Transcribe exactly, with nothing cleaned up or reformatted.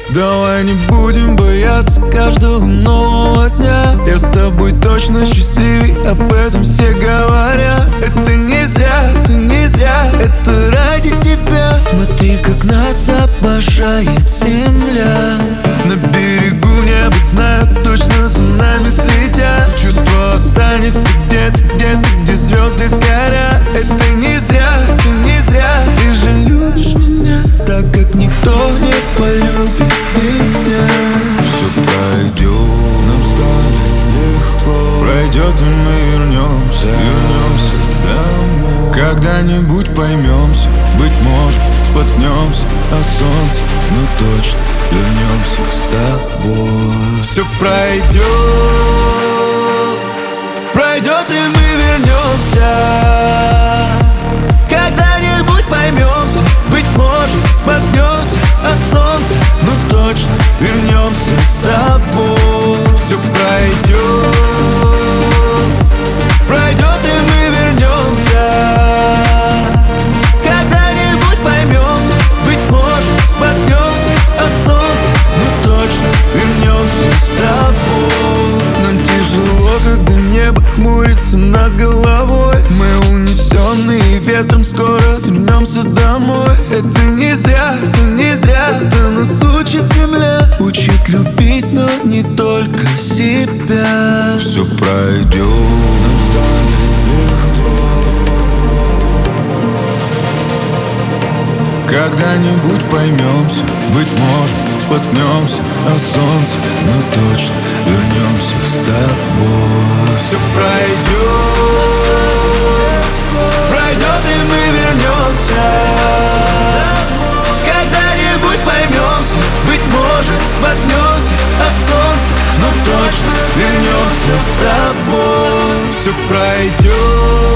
Давай не будем бояться каждого нового дня. Я с тобой точно счастливей, об этом все говорят. Это не зря, все не зря, это ради тебя. Смотри, как нас обожает земля. На берегу небо знают, точно за нами следят. Чувство останется где-то, где-то, где звезды сгорят. Это не зря, все не зря. Ты же любишь меня так, как никто не полюбит меня. Все пройдет, нам станет легко. Пройдет, и мы вернемся, вернемся домой. Когда-нибудь поймемся, быть может, споткнемся о солнце, но точно вернемся с тобой. Все пройдет, пройдет, и мы вернемся. Когда-нибудь поймемся, быть может, споткнемся о солнце, но точно вернемся с тобой. Все пройдет, пройдет, и мы вернемся. Когда-нибудь поймемся, быть может, споткнемся о солнце, но точно вернемся с тобой. Нам тяжело, когда небо хмурится над головой. Мы унесенные ветром, скоро вернемся домой. Это не зря, все не зря, это нас учит земля. Учит любить, но не только себя. Все пройдет, нам станет легко. Когда-нибудь поймемся, быть может, споткнемся о солнце, но точно вернемся с тобой. Все пройдет, пройдет, и мы вернемся. Когда-нибудь поймемся, быть может, споткнемся о солнце, но точно вернемся с тобой. Все пройдет,